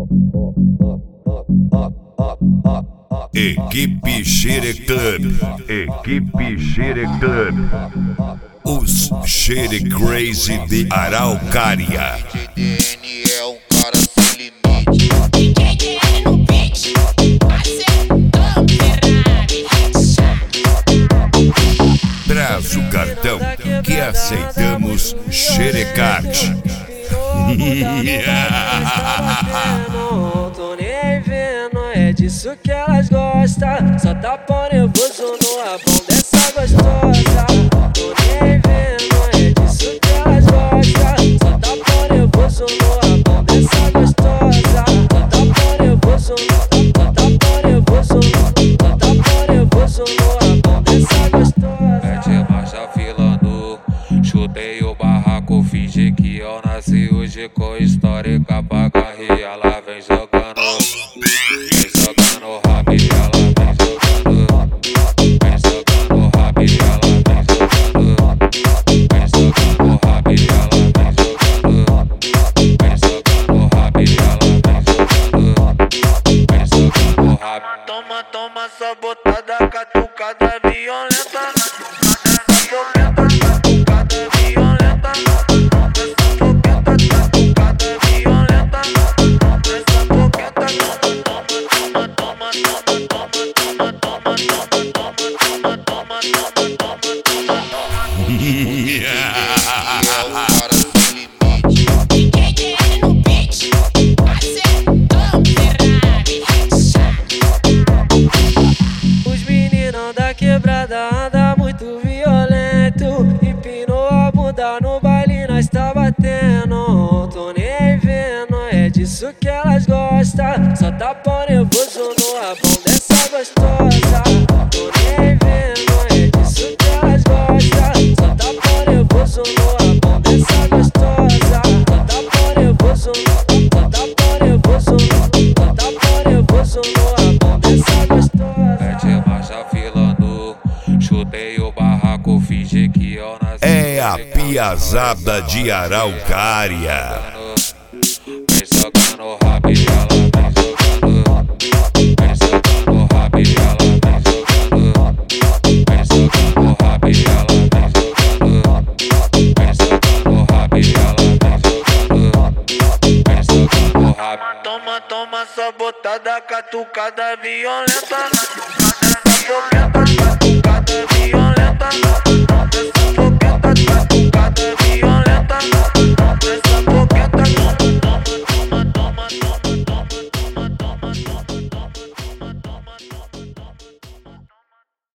Equipe Xereclub, Equipe Xereclub, os Xerecrazy de Araucária. DN é um cara sem limite. DN no beat, acertou Ferrari. Traz o cartão que aceitamos Xerecard. Tô nem vendo, é disso que elas gostam. Só tá pau nervoso no rabão dessa gostosa. Tô nem vendo, é disso que elas gostam. Só tá pau nervoso no rabão dessa gostosa. Só tá pau nervoso, só tá pau nervoso, só tá pau nervoso no rabão dessa gostosa. Mete marcha filando, chutei o barraco, fingi que eu nasci hoje com histórica pra carreira. Ela vem jogando rap, ela vem jogando, vem jogando rap, ela vem jogando, vem jogando rap, ela vem jogando, vem jogando rap, ela vem jogando, vem jogando rap. Toma, toma essa botada, catucada violenta. DN no beat, acertou Ferrari. Os meninos da quebrada andam muito violento. Empinou a bunda no baile, nós tá batendo. Tô nem vendo, é disso que elas gostam. Só tá pau nervoso no rabão dessa gostosa. Tô nem vendo, é disso que elas gostam. Só tá pau nervoso no rabão dessa gostosa. Só tá pau nervoso, só tá pau nervoso, só tá pau nervoso no rabão dessa gostosa. Mete marcha filando, chutei o barraco, fingi que eu nasci. É a piazada de Araucária. Vem jogando rap, ela vem jogando, vem jogando rap, ela vem jogando, vem jogando rap, ela vem jogando, vem jogando rap, ela vem jogando, vem jogando rap. Toma, toma essa botada, catucada violenta. Catucada violenta. Catucada violenta.